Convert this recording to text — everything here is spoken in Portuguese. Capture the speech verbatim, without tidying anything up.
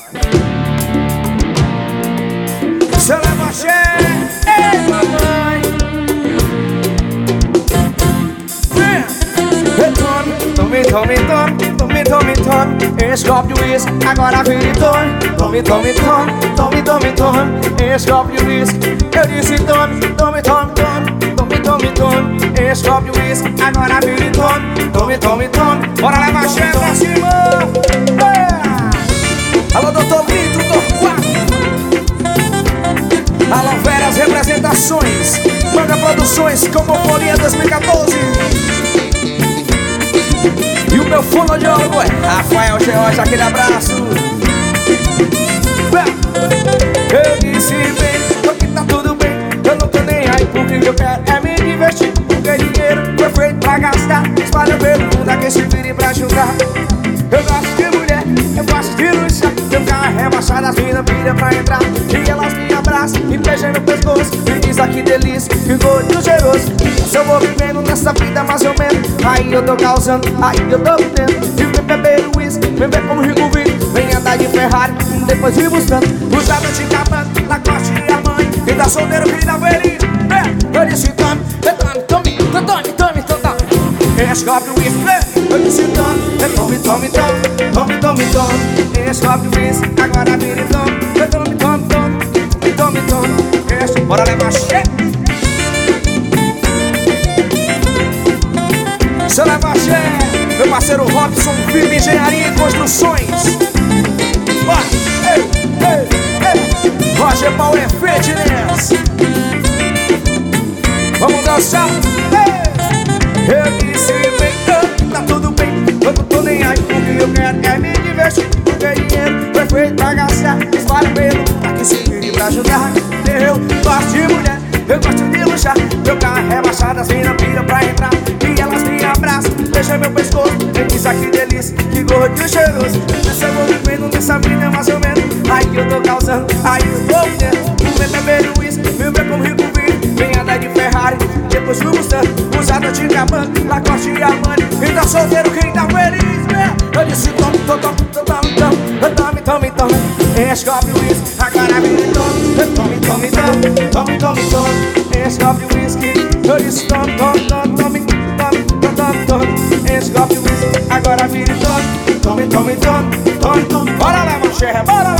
Você leva axé, ei mamãe. Retorno, tome, tome, tome, tome, tome, tome. Esse copo de uísque, agora vira e tome. Tome, tome, tome, tome, tome, tome. Esse copo de uísque, eu disse tome. Tome, tome, tome, tome, tome, tome. Esse copo de uísque, agora vira e tome. Tome, tome, tome. Bora levar axé pra cima. É. Alô, doutor Brito, doutor Quatro. Alô, Veras Representações, Manga Produções, Comofolia dois mil e quatorze. E o meu fonoaudiólogo é Rafael George, aquele abraço. Eu disse bem, aqui tá tudo bem. Eu não tô nem aí, porque eu quero é me divertir. Porque dinheiro foi feito pra gastar. Espalha pelo mundo, aqui se vire pra juntar. Eu gosto de mulher, eu gosto de luxar. Meu carro é rebaixado, as minas viram pra entrar. E elas me abraçam, me beijam no pescoço. Me diz ah, que delícia, que gordo cheiroso. Se eu vou vivendo nessa vida mais ou menos, aí eu tô causando, aí eu tô vivendo. E vem beber uísque, vem ver como rico vive. Vem andar de Ferrari, depois de Mustang. Usado de cabana, Lacoste e a mãe. E tá solteiro, que dá velhinho. É, eu disse tome, tome, tome, tome, tome, tome. Esse copo de uísque, eu disse tome, tome, tome, tome, tome, tome, tome. Esse copo de uísque, agora vira e tome. Tome, tome, tome, tome, tome. Esse, bora levar axé. Você leva axé, meu parceiro Robson, Vive Engenharia e Construções. Vai, ei, ei, ei. Roger Power Fitness. Vamos dançar, ei. Eu disse bem, tá tudo bem. Eu não tô nem aí, porque eu quero é me divertir. Porque dinheiro foi feito pra gastar. Espalha pelo mundo, aqui se vire pra ajudar. Eu gosto de mulher, eu gosto de luxar. Meu carro é rebaixado, as minas viram pra entrar. E elas me abraçam, beijam meu pescoço. Me diz ah, que delícia, que gordo cheiroso. Se eu vou vivendo nessa vida mais ou menos, aí eu tô causando, aí eu tô vivendo. Vem beber uísque, vem ver como rico vive. Vem andar de Ferrari, depois do Mustang. Usado de cabana, Lacoste e Armani. Quem tá solteiro, quem tá feliz, né? Eu disse tome, tome, tome, tome, tome, tome, tome, tome. Esse copo de uísque, agora vira e tome. Tome, tome, tome, tome, tome, tome. Esse copo de uísque, eu disse tome, tome, tome, tome, tome, tome, tome. Esse copo de uísque, agora vira e tome. Tome, tome, tome, tome, tome. Bora lá, mancherra, bora lá.